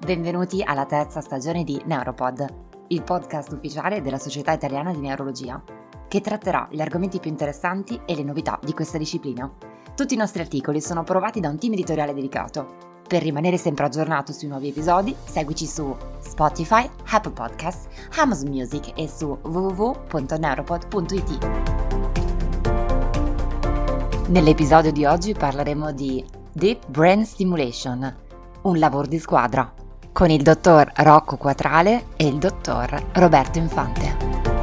Benvenuti alla terza stagione di Neuropod, il podcast ufficiale della Società Italiana di Neurologia, che tratterà gli argomenti più interessanti e le novità di questa disciplina. Tutti i nostri articoli sono provati da un team editoriale dedicato. Per rimanere sempre aggiornato sui nuovi episodi, seguici su Spotify, Apple Podcasts, Amazon Music e su www.neuropod.it. Nell'episodio di oggi parleremo di Deep Brain Stimulation, un lavoro di squadra, con il dottor Rocco Quatrale e il dottor Roberto Infante.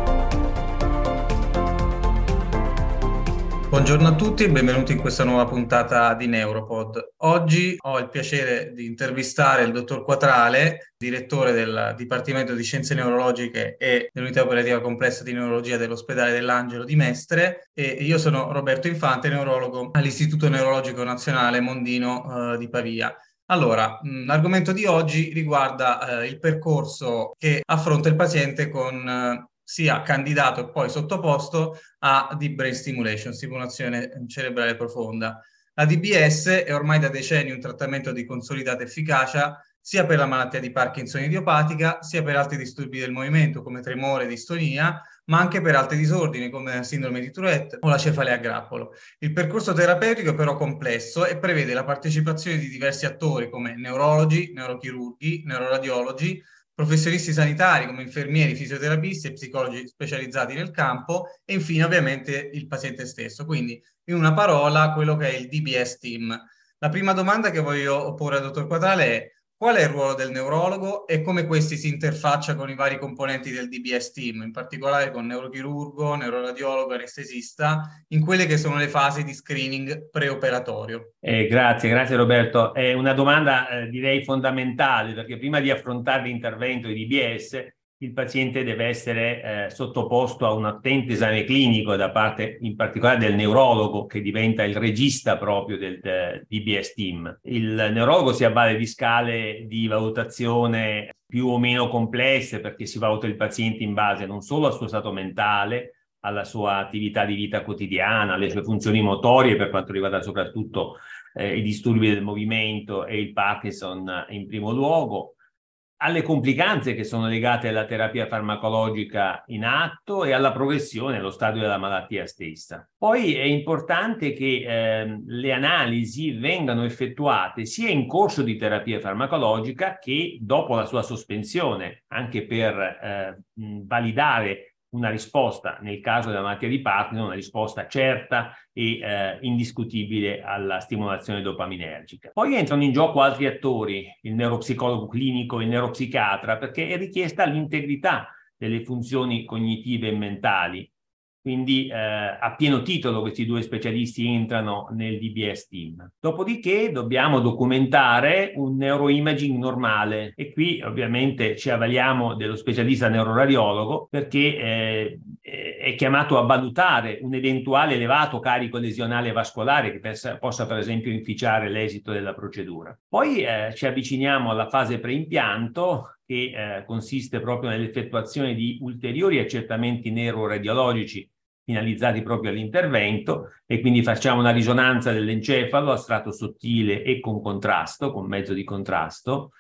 Buongiorno a tutti e benvenuti in questa nuova puntata di Neuropod. Oggi ho il piacere di intervistare il dottor Quatrale, direttore del Dipartimento di Scienze Neurologiche e dell'Unità Operativa Complessa di Neurologia dell'Ospedale dell'Angelo di Mestre, e io sono Roberto Infante, neurologo all'Istituto Neurologico Nazionale Mondino di Pavia. Allora, l'argomento di oggi riguarda il percorso che affronta il paziente con sia candidato e poi sottoposto a Deep Brain Stimulation, stimolazione cerebrale profonda. La DBS è ormai da decenni un trattamento di consolidata efficacia sia per la malattia di Parkinson idiopatica, sia per altri disturbi del movimento come tremore e distonia, ma anche per altri disordini come la sindrome di Tourette o la cefalea a grappolo. Il percorso terapeutico è però complesso e prevede la partecipazione di diversi attori come neurologi, neurochirurghi, neuroradiologi, professionisti sanitari come infermieri, fisioterapisti e psicologi specializzati nel campo e infine ovviamente il paziente stesso. Quindi in una parola quello che è il DBS team. La prima domanda che voglio porre al dottor Quatrale è: qual è il ruolo del neurologo e come questi si interfaccia con i vari componenti del DBS team, in particolare con neurochirurgo, neuroradiologo, anestesista, in quelle che sono le fasi di screening preoperatorio? Grazie Roberto. È una domanda direi fondamentale, perché prima di affrontare l'intervento di DBS il paziente deve essere sottoposto a un attento esame clinico da parte in particolare del neurologo, che diventa il regista proprio del DBS team. Il neurologo si avvale di scale di valutazione più o meno complesse, perché si valuta il paziente in base non solo al suo stato mentale, alla sua attività di vita quotidiana, alle sue funzioni motorie per quanto riguarda soprattutto i disturbi del movimento e il Parkinson in primo luogo, alle complicanze che sono legate alla terapia farmacologica in atto e alla progressione, allo stadio della malattia stessa. Poi è importante che le analisi vengano effettuate sia in corso di terapia farmacologica che dopo la sua sospensione, anche per validare una risposta, nel caso della malattia di Parkinson, una risposta certa e indiscutibile alla stimolazione dopaminergica. Poi entrano in gioco altri attori, il neuropsicologo clinico, il neuropsichiatra, perché è richiesta l'integrità delle funzioni cognitive e mentali. Quindi a pieno titolo questi due specialisti entrano nel DBS team. Dopodiché dobbiamo documentare un neuroimaging normale e qui ovviamente ci avvaliamo dello specialista neuroradiologo, perché è chiamato a valutare un eventuale elevato carico lesionale vascolare che possa per esempio inficiare l'esito della procedura. Poi ci avviciniamo alla fase preimpianto, che consiste proprio nell'effettuazione di ulteriori accertamenti neuroradiologici finalizzati proprio all'intervento, e quindi facciamo una risonanza dell'encefalo a strato sottile e con contrasto, con mezzo di contrasto,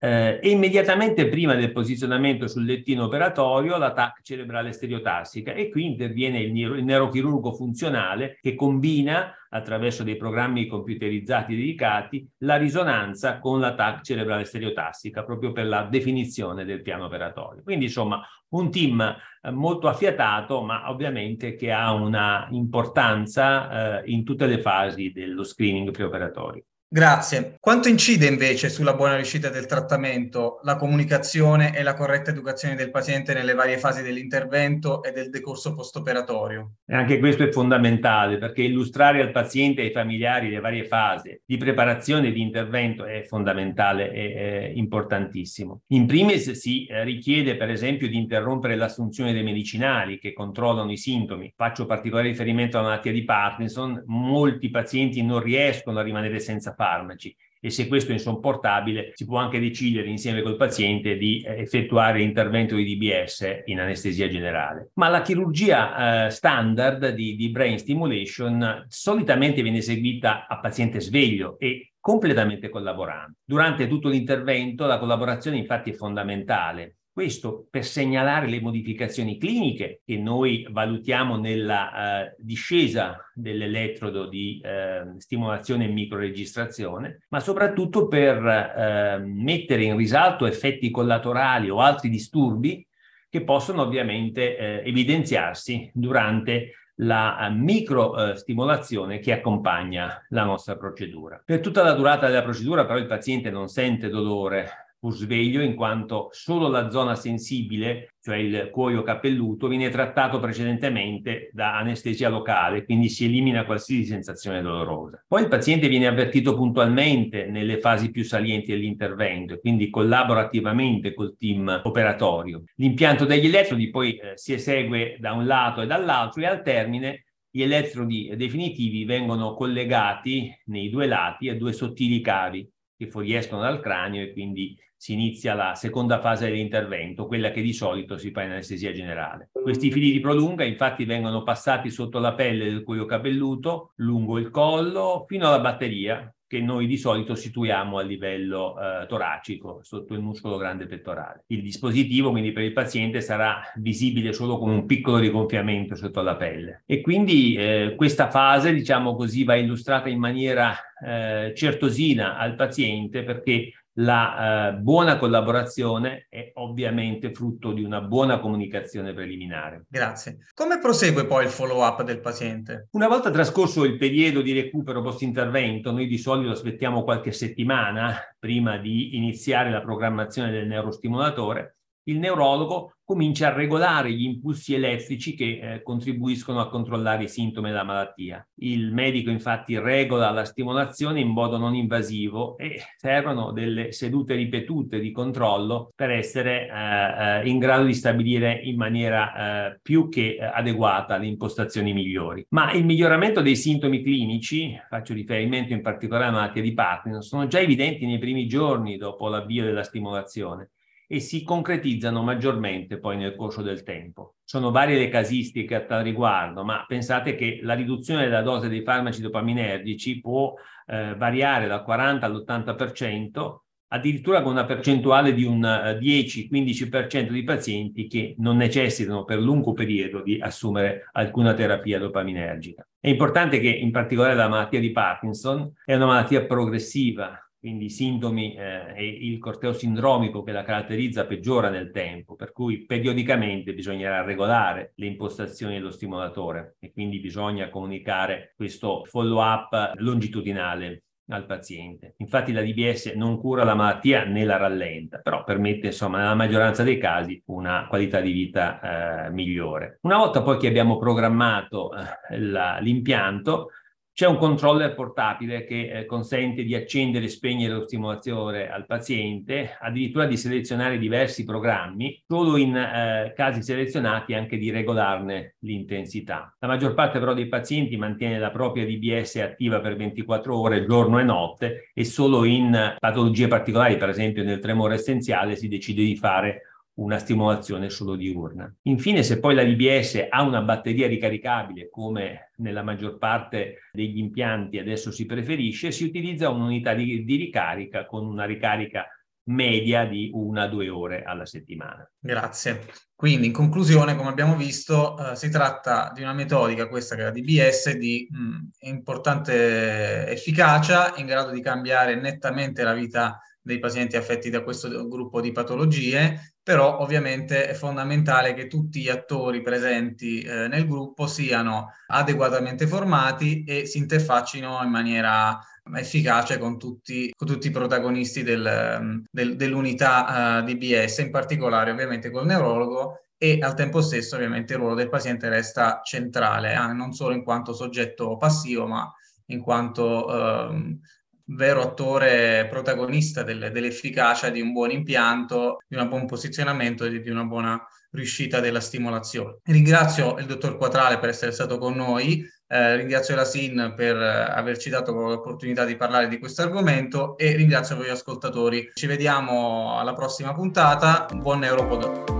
e immediatamente prima del posizionamento sul lettino operatorio la TAC cerebrale stereotassica, e qui interviene il neurochirurgo funzionale che combina attraverso dei programmi computerizzati dedicati la risonanza con la TAC cerebrale stereotassica proprio per la definizione del piano operatorio. Quindi insomma un team molto affiatato, ma ovviamente che ha una importanza in tutte le fasi dello screening preoperatorio. Grazie. Quanto incide invece sulla buona riuscita del trattamento la comunicazione e la corretta educazione del paziente nelle varie fasi dell'intervento e del decorso post-operatorio? E anche questo è fondamentale, perché illustrare al paziente e ai familiari le varie fasi di preparazione e di intervento è fondamentale e importantissimo. In primis si richiede per esempio di interrompere l'assunzione dei medicinali che controllano i sintomi. Faccio particolare riferimento alla malattia di Parkinson: molti pazienti non riescono a rimanere senza farmaci e se questo è insopportabile si può anche decidere insieme col paziente di effettuare l'intervento di DBS in anestesia generale. Ma la chirurgia standard di brain stimulation solitamente viene eseguita a paziente sveglio e completamente collaborante. Durante tutto l'intervento la collaborazione infatti è fondamentale. Questo per segnalare le modificazioni cliniche che noi valutiamo nella discesa dell'elettrodo di stimolazione e microregistrazione, ma soprattutto per mettere in risalto effetti collaterali o altri disturbi che possono ovviamente evidenziarsi durante la microstimolazione che accompagna la nostra procedura. Per tutta la durata della procedura però il paziente non sente dolore pur sveglio, in quanto solo la zona sensibile, cioè il cuoio capelluto, viene trattato precedentemente da anestesia locale, quindi si elimina qualsiasi sensazione dolorosa. Poi il paziente viene avvertito puntualmente nelle fasi più salienti dell'intervento e quindi collabora attivamente col team operatorio. L'impianto degli elettrodi poi si esegue da un lato e dall'altro e al termine gli elettrodi definitivi vengono collegati nei due lati a due sottili cavi che fuoriescono dal cranio e quindi si inizia la seconda fase dell'intervento, quella che di solito si fa in anestesia generale. Questi fili di prolunga infatti vengono passati sotto la pelle del cuoio capelluto, lungo il collo, fino alla batteria, che noi di solito situiamo a livello toracico, sotto il muscolo grande pettorale. Il dispositivo quindi per il paziente sarà visibile solo con un piccolo rigonfiamento sotto la pelle. E quindi questa fase, diciamo così, va illustrata in maniera certosina al paziente, perché la buona collaborazione è ovviamente frutto di una buona comunicazione preliminare. Grazie. Come prosegue poi il follow-up del paziente? Una volta trascorso il periodo di recupero post-intervento, noi di solito aspettiamo qualche settimana prima di iniziare la programmazione del neurostimolatore, il neurologo comincia a regolare gli impulsi elettrici che contribuiscono a controllare i sintomi della malattia. Il medico infatti regola la stimolazione in modo non invasivo e servono delle sedute ripetute di controllo per essere in grado di stabilire in maniera più che adeguata le impostazioni migliori. Ma il miglioramento dei sintomi clinici, faccio riferimento in particolare alla malattia di Parkinson, sono già evidenti nei primi giorni dopo l'avvio della stimolazione e si concretizzano maggiormente poi nel corso del tempo. Sono varie le casistiche a tal riguardo, ma pensate che la riduzione della dose dei farmaci dopaminergici può variare dal 40 all'80%, addirittura con una percentuale di un 10-15% di pazienti che non necessitano per lungo periodo di assumere alcuna terapia dopaminergica. È importante che in particolare la malattia di Parkinson è una malattia progressiva, quindi i sintomi e il corteo sindromico che la caratterizza peggiora nel tempo, per cui periodicamente bisognerà regolare le impostazioni dello stimolatore e quindi bisogna comunicare questo follow-up longitudinale al paziente. Infatti la DBS non cura la malattia né la rallenta, però permette insomma nella maggioranza dei casi una qualità di vita migliore. Una volta poi che abbiamo programmato l'impianto, c'è un controller portatile che consente di accendere e spegnere lo stimolatore al paziente, addirittura di selezionare diversi programmi, solo in casi selezionati anche di regolarne l'intensità. La maggior parte però dei pazienti mantiene la propria DBS attiva per 24 ore, giorno e notte, e solo in patologie particolari, per esempio nel tremore essenziale, si decide di fare una stimolazione solo diurna. Infine, se poi la DBS ha una batteria ricaricabile, come nella maggior parte degli impianti adesso si preferisce, si utilizza un'unità di ricarica con una ricarica media di 1-2 ore alla settimana. Grazie. Quindi, in conclusione, come abbiamo visto, si tratta di una metodica, questa che è la DBS, di importante efficacia, in grado di cambiare nettamente la vita dei pazienti affetti da questo gruppo di patologie, però ovviamente è fondamentale che tutti gli attori presenti nel gruppo siano adeguatamente formati e si interfaccino in maniera efficace con tutti i protagonisti dell'unità DBS, in particolare ovviamente col neurologo, e al tempo stesso ovviamente il ruolo del paziente resta centrale, non solo in quanto soggetto passivo, ma in quanto vero attore protagonista dell'efficacia di un buon impianto, di un buon posizionamento e di una buona riuscita della stimolazione. Ringrazio il dottor Quatrale per essere stato con noi. Ringrazio la SIN per averci dato l'opportunità di parlare di questo argomento e ringrazio voi ascoltatori. Ci vediamo alla prossima puntata. Buon Neuropod.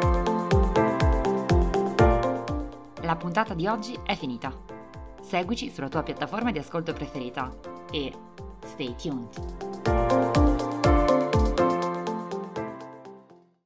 La puntata di oggi è finita. Seguici sulla tua piattaforma di ascolto preferita e stay tuned.